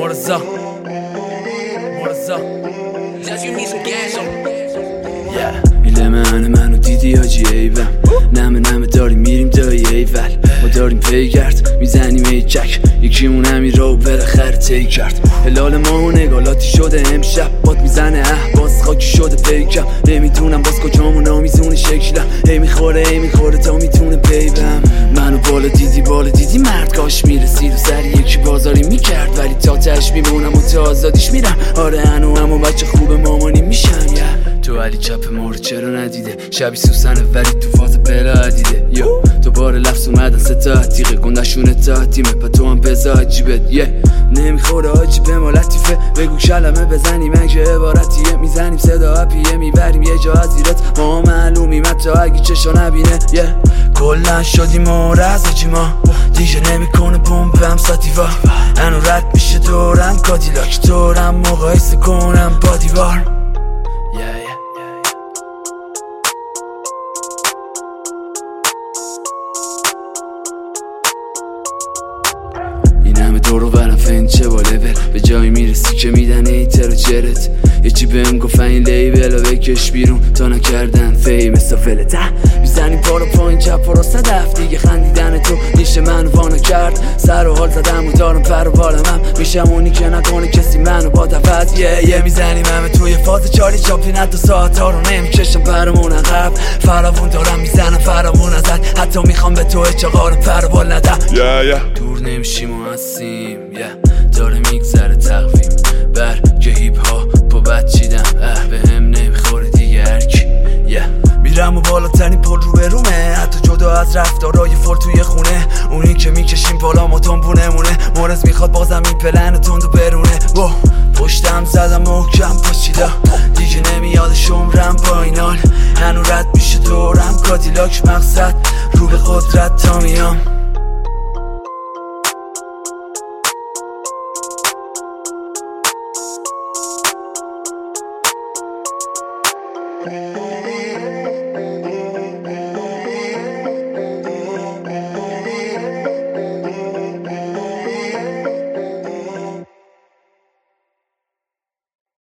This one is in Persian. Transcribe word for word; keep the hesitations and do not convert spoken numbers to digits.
مرزا مرزا ایله منه منو دیدی آجی ایوم نمه نمه داریم میریم دایی ایول ما داریم پیگرد میزنیم ای چک یکیمون همین رو بالاخره تی کرد هلال ما و نگالاتی شده امشب باد میزنه اه باز خاکی شده پیکم نمیدونم باز کجامون آمیزون شکلم هی میخوره هی میخوره تا میتونه بیبم منو بالا دیدی بالا دیدی مرد کاش میرسید و سری یکی بازاری میکرد ولی تا تش میمونم و تا آزادیش میرم آره هنو همون بچه خوب مامانی میشم yeah. تو علی چپ ما رو چرا ندیده شبی سوسنه ولی تو فاز بلا دیده یو دوباره لفظ اومدن ستا تیغه گندشونه تا تیمه پا تو هم بزا جیبت یه نمیخوره آجی به ما لطیفه بگو کلمه بزنیم اگه عبارتیه میزنیم صدا اپیه میبریم یه جا از زیرت ما معلومیم حتی اگه چشا نبینه یه کلن شدیم مورز آجی ما دیگه نمیکنه پمپم ساتیوا هنو رد میشه دورم کادیلاک دورم مقایسه کنم با دیوار این همه دور و برم فین چه با لول به جایی میرسی که میدن ایتر و چرت یه چی بهم گفت این لیبل و بکش بیرون تا نکردن فیم استافل ده میزنیم بالا پایین چپ و راست صدف دیگه خندیدن تو نیشه منو وانا کرد سر و حال زدم و دارم پر و بالم هم میشم اونی که نکنه کسی منو با دفت یه یه میزنیم همه توی فاز چالی چاپلین حتی ساعت ها رو نمیکشم پرمون عقب فراوون دارم میزنم فراوون ازت حتی میخوام به تو چقار پر و بال ندم yeah, yeah. دور نمیشیم و هستیم yeah. داره میگذره تقویم بر که هیپ ها پا بد چیدم اه به هم نمیخوره دیگه هرکی yeah. میرم و بالاترین پل رو به رومه حتی جدا از رفتارای فل توی خونه اونی که میکشیم بالا ما تنبونه مونه مورز میخواد بازم این پلن تندو برونه اوه. پشتم زدم محکم پاشیدا دیگه نمیاد شمرم با این حال هنو رد میشه دورم کادیلاک مقصد رو به قدرت تا میام Hey